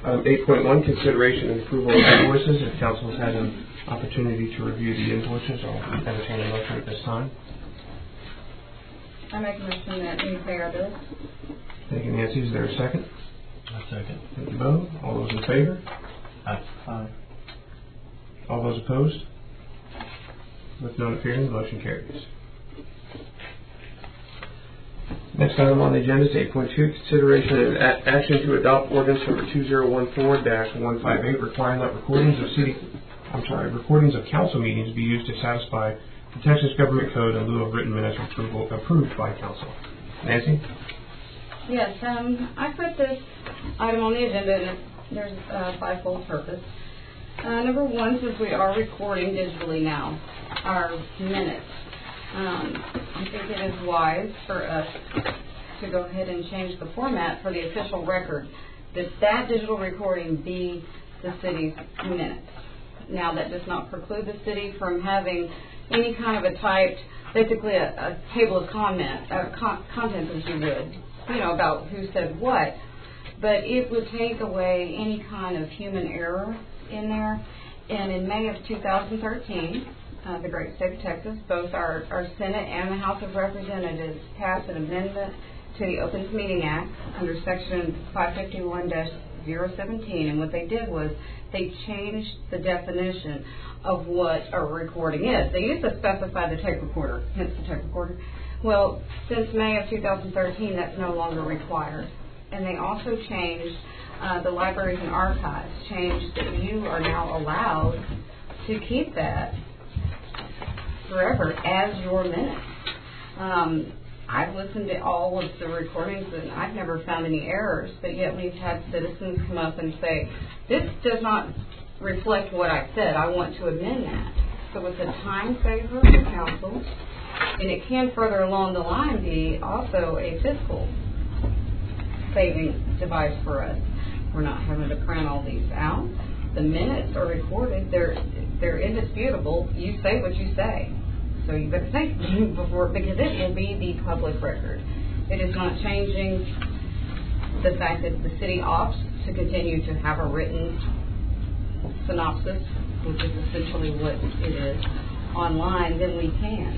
8.1, consideration and approval of invoices. If council has had an opportunity to review the invoices, I'll entertain a motion at this time. I make a motion that we pay our bills. Thank you, Nancy. Is there a second? A second. Thank you, Bo. All those in favor? Aye. All those opposed? With none appearing, the motion carries. Next item on the agenda is 8.2, consideration and action to adopt ordinance number 2014-158, requiring that recordings of council meetings be used to satisfy the Texas Government Code in lieu of written minutes approved by council. Nancy? Yes, I put this item on the agenda, and there's a fivefold purpose. Number one, since we are recording digitally now, our minutes, I think it is wise for us to go ahead and change the format for the official record, that digital recording be the city's minutes. Now, that does not preclude the city from having any kind of a typed, basically a table of contents, as you would, about who said what, but it would take away any kind of human error in there. And in May of 2013, the great state of Texas, both our Senate and the House of Representatives passed an amendment to the Opens Meeting Act under Section 551-017, and what they did was they changed the definition of what a recording is. They used to specify the tape recorder, hence the tape recorder. Well, since May of 2013, that's no longer required. And they also changed, the libraries and archives changed that you are now allowed to keep that forever as your minutes. I've listened to all of the recordings and I've never found any errors, but yet we've had citizens come up and say, this does not reflect what I said, I want to amend that. So it's a time saver for council, and it can further along the line be also a fiscal saving device for us. We're not having to print all these out. The minutes are recorded, they're indisputable. You say what you say. So you better think before, because it will be the public record. It is not changing the fact that the city opts to continue to have a written synopsis, which is essentially what it is, online, then we can.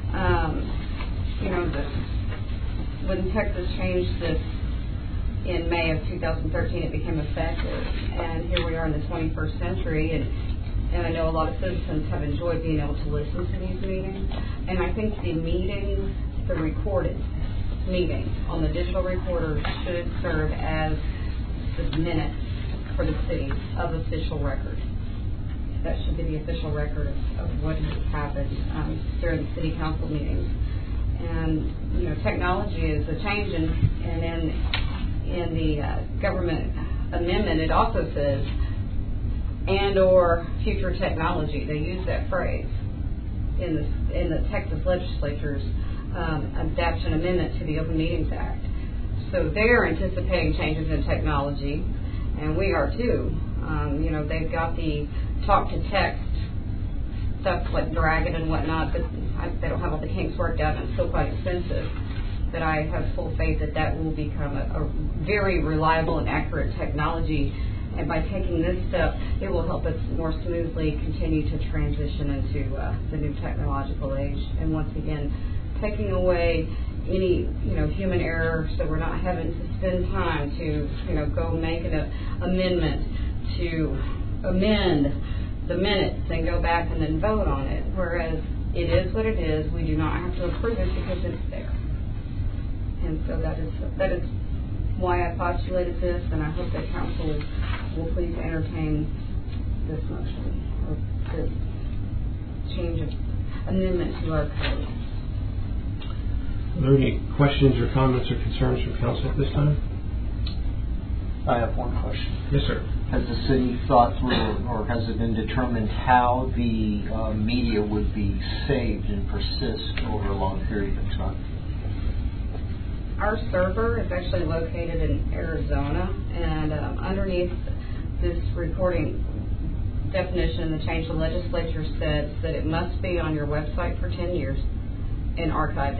When Texas changed this in May of 2013, it became effective, and here we are in the 21st century, and I know a lot of citizens have enjoyed being able to listen to these meetings, and I think the meetings, the recorded meeting on the digital recorder should serve as the minutes for the city of official record. That should be the official record of what has happened during the city council meetings. And, technology is a change, and in the government amendment, it also says, and or future technology. They use that phrase in the Texas legislature's adoption amendment to the Open Meetings Act. So they're anticipating changes in technology, and we are too. They've got the talk-to-text stuff like Dragon and whatnot, but they don't have all the kinks worked out, and it's still quite expensive. But I have full faith that will become a very reliable and accurate technology. And by taking this step, it will help us more smoothly continue to transition into the new technological age. And once again, taking away any human error, so we're not having to spend time to go make an amendment to amend the minutes and go back and then vote on it. Whereas it is what it is. We do not have to approve it because it's there. And so that is why I postulated this, and I hope that council will please entertain this motion, or this change of amendment to our code. Are there any questions or comments or concerns from council at this time? I have one question. Yes, sir. Has the city thought through, or has it been determined how the media would be saved and persist over a long period of time? Our server is actually located in Arizona, and underneath this recording definition, the change the legislature says that it must be on your website for 10 years and archived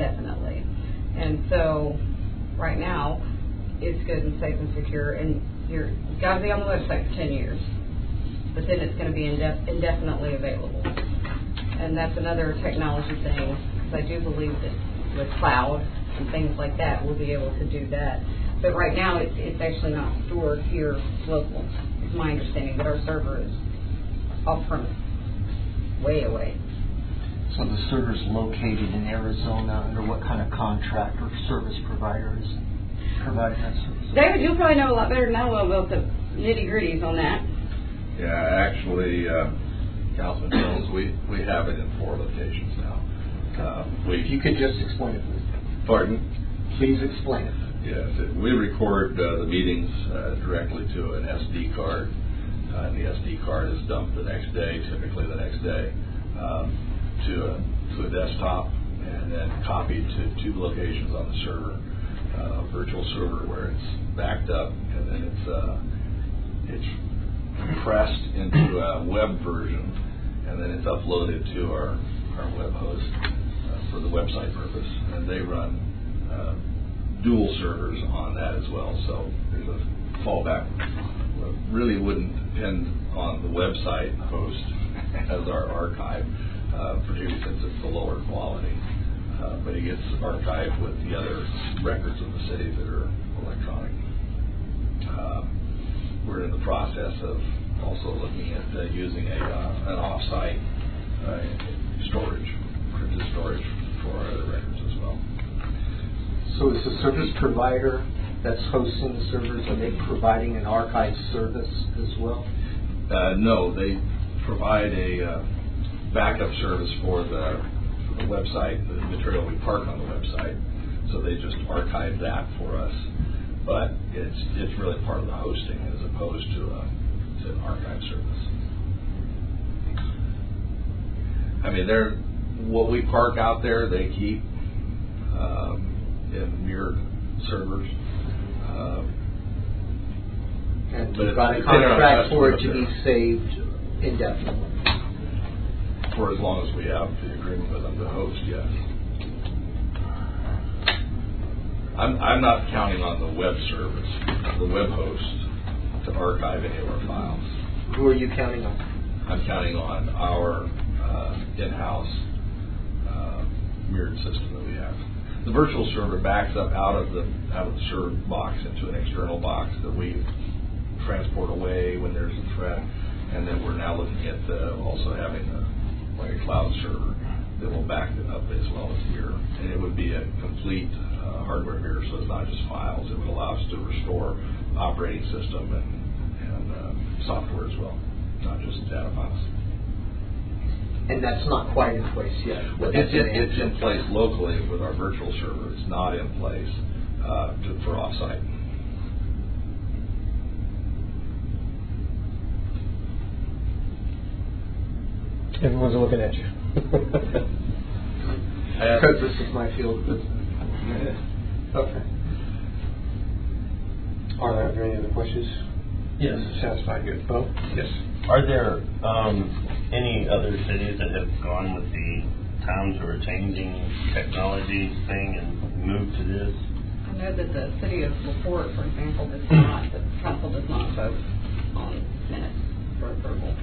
indefinitely. And so right now, it's good and safe and secure. And it's got to be on the website for 10 years, but then it's going to be indefinitely available. And that's another technology thing, because I do believe that with cloud and things like that, we'll be able to do that. But right now, it's actually not stored here local. It's my understanding that our server is off-premise, way away. So the server's located in Arizona. Under what kind of contract or service provider is providing that service? David, you'll probably know a lot better than I will about the nitty-gritties on that. Yeah, actually, Councilman Jones, we have it in 4 locations now. If you could just explain it, please. Pardon? Please explain it. Yes, we record the meetings directly to an SD card, and the SD card is dumped the next day, typically the next day, to a desktop, and then copied to 2 locations on the server, a virtual server where it's backed up, and then it's compressed into a web version, and then it's uploaded to our web host for the website purpose, and they run dual servers on that as well, so there's a fallback. Really wouldn't depend on the website host as our archive, particularly since it's the lower quality, but it gets archived with the other records of the city that are electronic. We're in the process of also looking at using an off-site storage, encrypted storage for our other records as well. So is the service provider that's hosting the servers, are they providing an archive service as well? No, they provide a backup service for the website, the material we park on the website. So they just archive that for us. But it's really part of the hosting as opposed to an archive service. I mean, what we park out there, they keep in mirrored servers. And you've got a contract for it to be saved indefinitely? For as long as we have the agreement with them to host, yes. I'm not counting on the web service, the web host, to archive any of our files. Who are you counting on? I'm counting on our in-house mirrored system that we have. The virtual server backs up out of the server box into an external box that we transport away when there's a threat, and then we're now looking at also having a cloud server that will back it up as well as mirror, and it would be a complete hardware mirror, so it's not just files. It would allow us to restore operating system and software as well, not just data files. And that's not quite in place yet. It's in place locally with our virtual server. It's not in place for offsite. Everyone's looking at you. Because this is my field. Okay. Are there any other questions? Yes. Satisfied, good. Bo? Yes. Are there any other cities that have gone with the times or changing technology thing and moved to this? I know that the city of LaPorte, for example, the council does not vote on minutes for approval.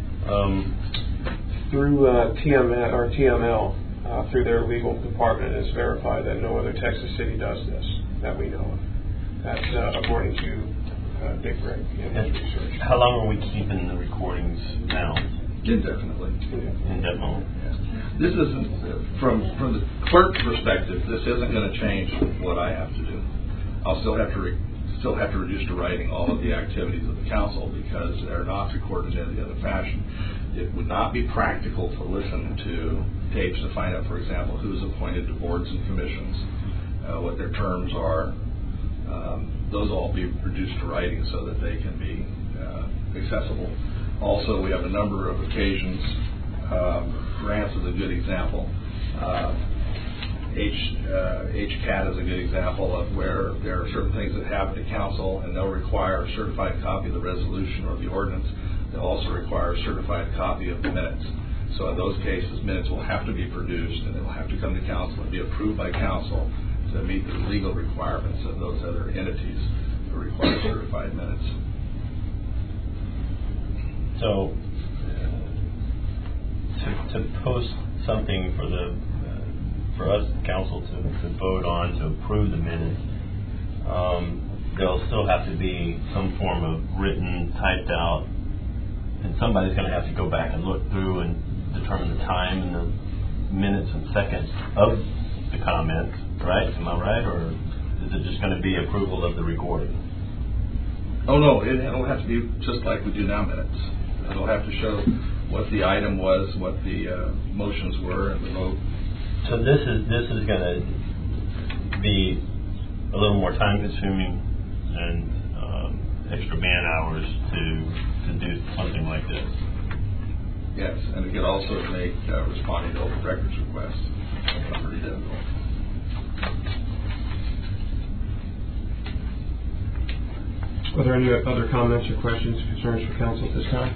Through TML, through their legal department, is verified that no other Texas city does this that we know of. That's according to Dick Rick in his research. How long are we keeping the recordings now? Indefinitely. Indefinitely. Yeah. This isn't from the clerk's perspective. This isn't going to change what I have to do. I'll still have to reduce to writing all of the activities of the council because they're not recorded in any other fashion. It would not be practical to listen to tapes to find out, for example, who's appointed to boards and commissions, what their terms are. Those all be reduced to writing so that they can be accessible. Also, we have a number of occasions. Grants is a good example. HCAT is a good example of where there are certain things that happen to council and they'll require a certified copy of the resolution or the ordinance. They'll also require a certified copy of the minutes. So in those cases, minutes will have to be produced and they'll have to come to council and be approved by council to meet the legal requirements of those other entities that require certified minutes. So, to post something for us, council, to vote on, to approve the minutes, there'll still have to be some form of written, typed out, and somebody's going to have to go back and look through and determine the time and the minutes and seconds of the comments, right? Am I right? Or is it just going to be approval of the recording? Oh, no, it'll have to be just like we do now minutes. It'll have to show what the item was, what the motions were, and the vote. So this is going to be a little more time consuming and extra man hours to do something like this. Yes, and it could also make responding to open records requests pretty difficult. Are there any other comments or questions, concerns for council at this time?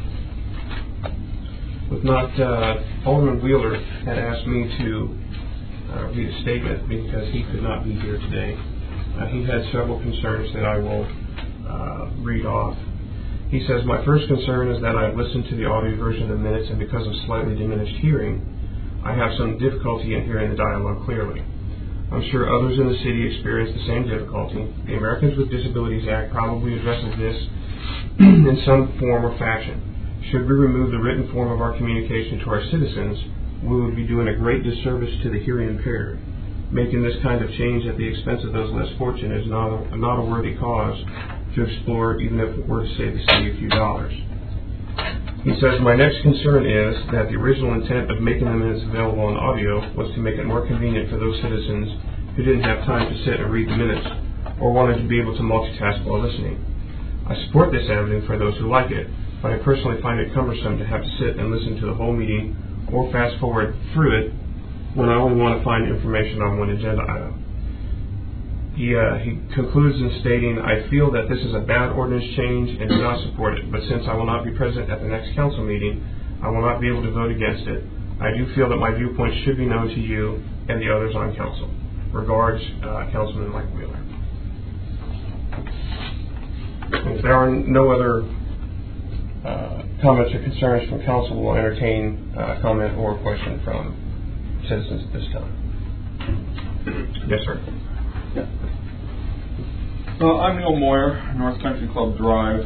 If not, Alderman Wheeler had asked me to read a statement because he could not be here today. He had several concerns that I will read off. He says, my first concern is that I've listened to the audio version of the minutes, and because of slightly diminished hearing, I have some difficulty in hearing the dialogue clearly. I'm sure others in the city experience the same difficulty. The Americans with Disabilities Act probably addresses this in some form or fashion. Should we remove the written form of our communication to our citizens, we would be doing a great disservice to the hearing impaired. Making this kind of change at the expense of those less fortunate is not a worthy cause to explore, even if it were to save the city a few dollars. He says, my next concern is that the original intent of making the minutes available on audio was to make it more convenient for those citizens who didn't have time to sit and read the minutes or wanted to be able to multitask while listening. I support this avenue for those who like it, but I personally find it cumbersome to have to sit and listen to the whole meeting or fast forward through it when I only want to find information on one agenda item. He concludes in stating, I feel that this is a bad ordinance change and do not support it, but since I will not be present at the next council meeting, I will not be able to vote against it. I do feel that my viewpoint should be known to you and the others on council. Regards, Councilman Mike Wheeler. If there are no other comments or concerns from council, we'll entertain a comment or a question from citizens at this time. Yes, sir. Yeah. I'm Neil Moyer, North Country Club Drive.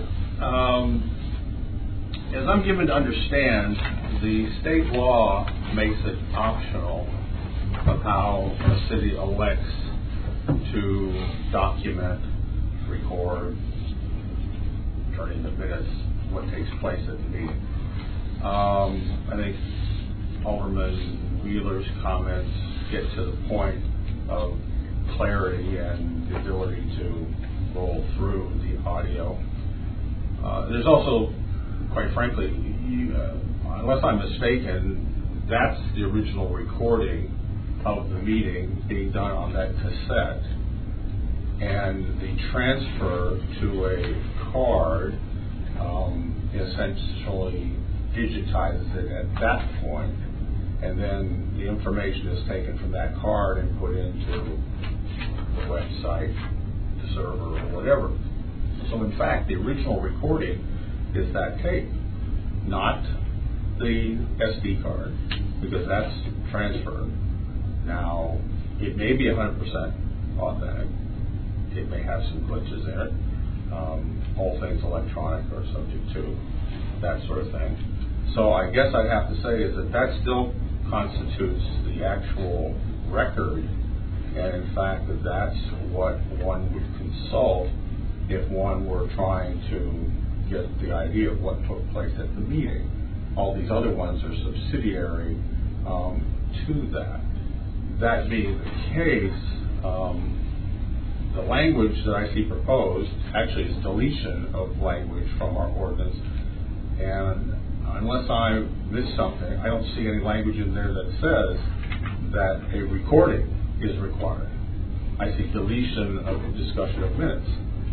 As I'm given to understand, the state law makes it optional of how a city elects to document, record, turn into minutes what takes place at the meeting. I think Alderman Wheeler's comments get to the point of clarity and the ability to roll through the audio. There's also, quite frankly, unless I'm mistaken, that's the original recording of the meeting being done on that cassette, and the transfer to a card essentially digitizes it at that point, and then the information is taken from that card and put into the website, the server, or whatever. So in fact, the original recording is that tape, not the SD card, because that's transferred. Now, it may be 100% authentic. It may have some glitches in it. All things electronic are subject to that sort of thing. So I guess I'd have to say is that still constitutes the actual record, and in fact that's what one would consult if one were trying to get the idea of what took place at the meeting. All these other ones are subsidiary to that. That being the case, the language that I see proposed actually is deletion of language from our ordinance, and unless I missed something, I don't see any language in there that says that a recording is required. I see deletion of the discussion of minutes.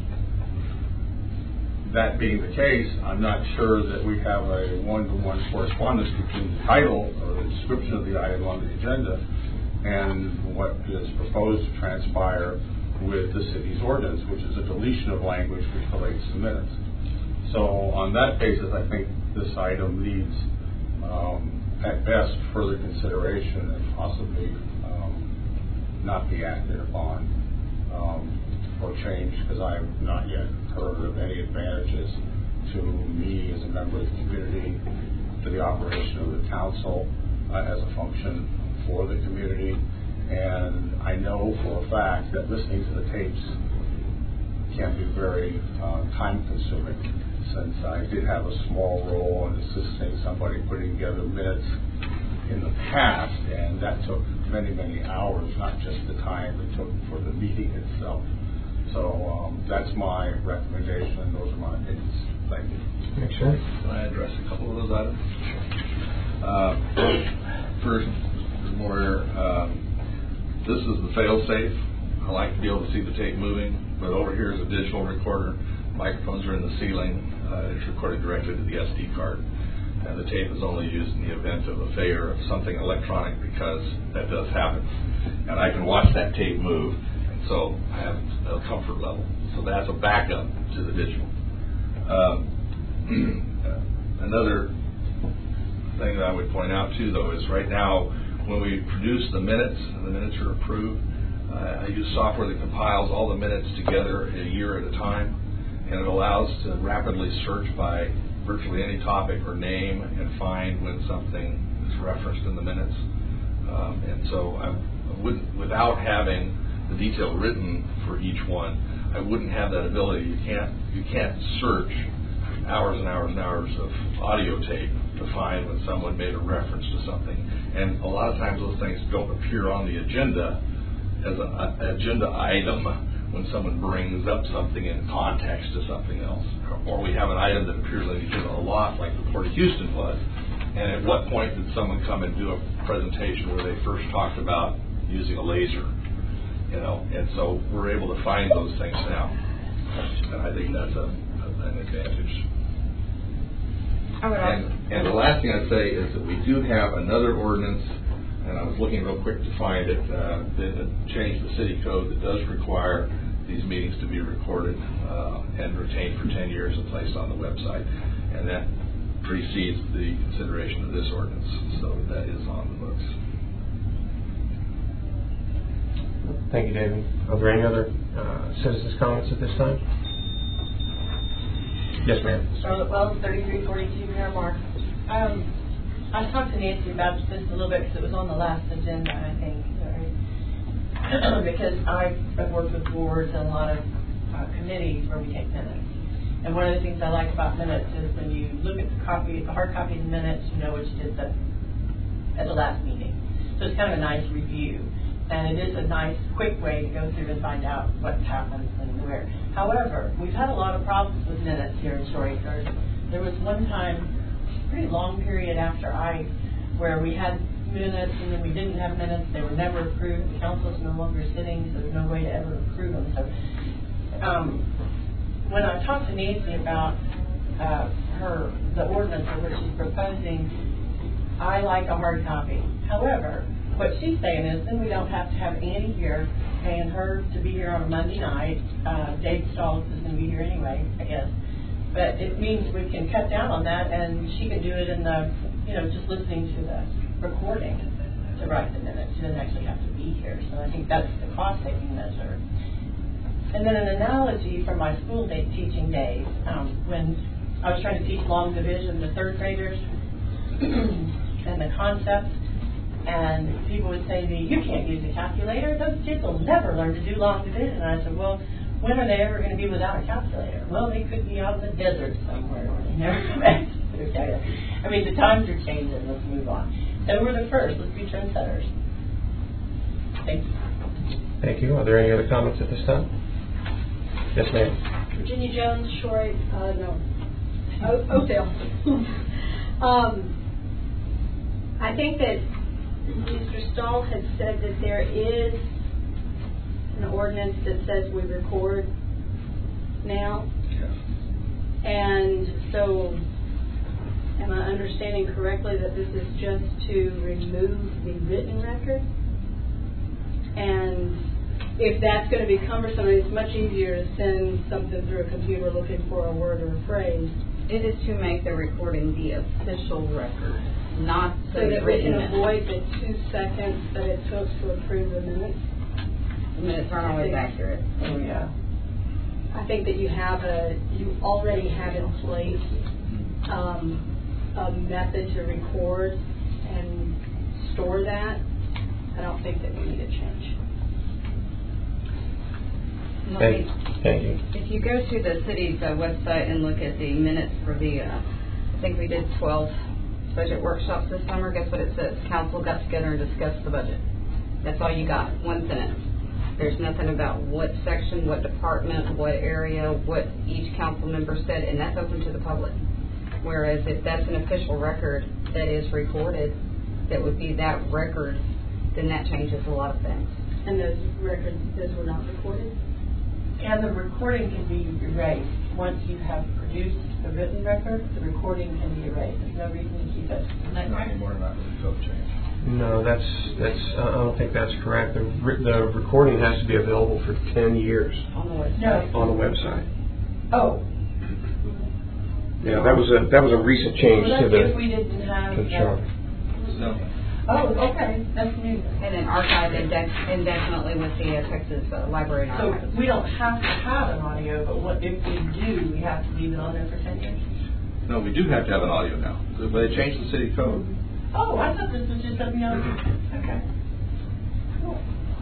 That being the case, I'm not sure that we have a one-to-one correspondence between the title or the description of the item on the agenda and what is proposed to transpire with the city's ordinance, which is a deletion of language which relates to minutes. So on that basis, I think this item needs, at best, further consideration and possibly not be acted upon or changed, because I have not yet heard of any advantages to me as a member of the community, to the operation of the council as a function for the community. And I know for a fact that listening to the tapes can be very time-consuming, since I did have a small role in assisting somebody putting together minutes in the past, and that took many, many hours, not just the time it took for the meeting itself. So that's my recommendation, and those are my opinions. Thank you. Make sure. Can I address a couple of those items? First, Mr. Moyer, this is the fail-safe. I like to be able to see the tape moving, but over here is a digital recorder. Microphones are in the ceiling. It's recorded directly to the SD card. And the tape is only used in the event of a failure of something electronic, because that does happen. And I can watch that tape move, and so I have a comfort level. So that's a backup to the digital. Another thing that I would point out too, though, is right now when we produce the minutes and the minutes are approved, I use software that compiles all the minutes together a year at a time, and it allows to rapidly search by virtually any topic or name and find when something is referenced in the minutes. And so I wouldn't, without having the detail written for each one, I wouldn't have that ability. You can't search hours and hours and hours of audio tape to find when someone made a reference to something. And a lot of times those things don't appear on the agenda as an agenda item when someone brings up something in context to something else. Or we have an item that appears on the agenda a lot, like the Port of Houston was. And at what point did someone come and do a presentation where they first talked about using a laser? You know, and so we're able to find those things now. And I think that's an advantage. And the last thing I'd say is that we do have another ordinance, and I was looking real quick to find it, that changed the city code that does require these meetings to be recorded and retained for 10 years and placed on the website. And that precedes the consideration of this ordinance, so that is on the books. Thank you, David. Are there any other citizens' comments at this time? Yes, ma'am. Charlotte Wells, 3342 Miramar. I talked to Nancy about this a little bit because it was on the last agenda, I think, right? Because I've worked with boards and a lot of committees where we take minutes. And one of the things I like about minutes is when you look at the hard copy of the minutes, you know what you did at the last meeting. So it's kind of a nice review. And it is a nice, quick way to go through and find out what's happened and where. However, we've had a lot of problems with minutes here in Storyford. There was one time, pretty long period after where we had minutes and then we didn't have minutes. They were never approved. The council's no longer sitting, so there's no way to ever approve them. So when I talked to Nancy about the ordinance or what she's proposing, I like a hard copy. However, what she's saying is then we don't have to have Annie here paying her to be here on a Monday night. Dave Stoltz is going to be here anyway, I guess. But it means we can cut down on that, and she can do it in the, just listening to the recording to write the minutes. She doesn't actually have to be here. So I think that's the cost-saving measure. And then an analogy from my school teaching days, when I was trying to teach long division to third graders and the concepts. And people would say to me, you can't use a calculator. Those kids will never learn to do long division. And I said, well, when are they ever going to be without a calculator? Well, they could be out in the desert somewhere where they never come back to their calculator. I mean, the times are changing. Let's move on. So we're the first. Let's be trendsetters. Thank you. Thank you. Are there any other comments at this time? Yes, ma'am. Virginia Jones, Short, Oakdale. I think that Mr. Stahl had said that there is an ordinance that says we record now. Yes. And so, am I understanding correctly that this is just to remove the written record? And if that's going to be cumbersome, it's much easier to send something through a computer looking for a word or a phrase. It is to make the recording the official record, not So that we written can minutes. avoid the 2 seconds that it took to approve the minutes. The minutes aren't always accurate. Oh, yeah. I think that you already have in place a method to record and store that. I don't think that we need a change. Thank you. If you go to the city's website and look at the minutes for the, I think we did 12 budget workshops this summer, guess what it says? Council got together and discussed the budget. That's all you got, one sentence. There's nothing about what section, what department, what area, what each council member said, and that's open to the public. Whereas if that's an official record that is recorded, that would be that record, then that changes a lot of things. And those records, those were not recorded? And the recording can be erased. Once you have produced the written record, the recording can be erased. There's no reason to keep it. Isn't that Not correct? anymore, not with the code change. No, that's I don't think that's correct. The recording has to be available for 10 years On the website. No. on the website. Oh. Yeah, that was a recent change Well, to that's if the we didn't have to the chart. No. Oh, okay. That's new. And then archived indefinitely with the Texas Library and So Archives. we don't have to have an audio, but what if we do, we have to leave it on there for 10 years? No, we do have to have an audio now. They changed the city code. Oh, I thought this was just something else. Okay. Cool.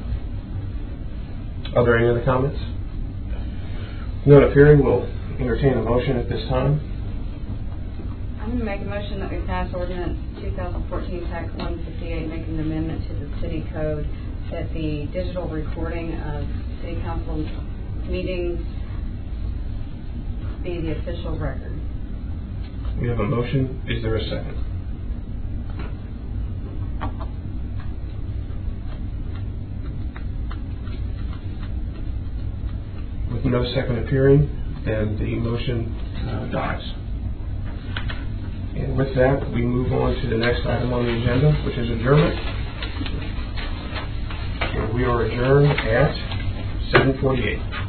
Are there any other comments? None appearing, we'll entertain a motion at this time. I'm going to make a motion that we pass ordinance 2014 Tax 158, making an amendment to the city code that the digital recording of city council meetings be the official record. We have a motion. Is there a second? With no second appearing, then the motion dies. And with that, we move on to the next item on the agenda, which is adjournment. And we are adjourned at 7:48.